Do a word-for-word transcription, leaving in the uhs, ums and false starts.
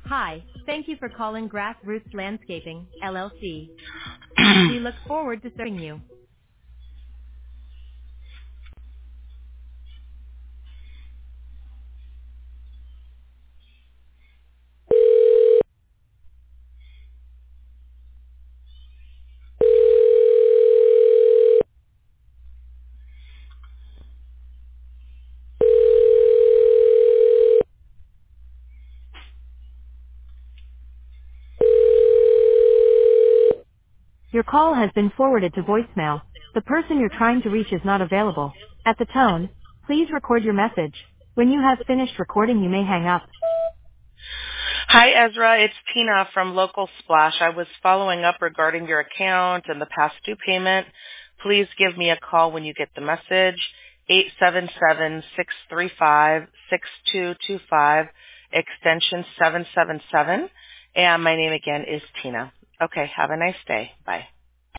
Hi, thank you for calling Grassroots Landscaping, L L C. We look forward to serving you. Your call has been forwarded to voicemail. The person you're trying to reach is not available. At the tone, please record your message. When you have finished recording, you may hang up. Hi, Ezra. It's Tina from Local Splash. I was following up regarding your account and the past due payment. Please give me a call when you get the message, eight seven seven, six three five, six two two five, extension seven seven seven. And my name again is Tina. Okay, have a nice day. Bye.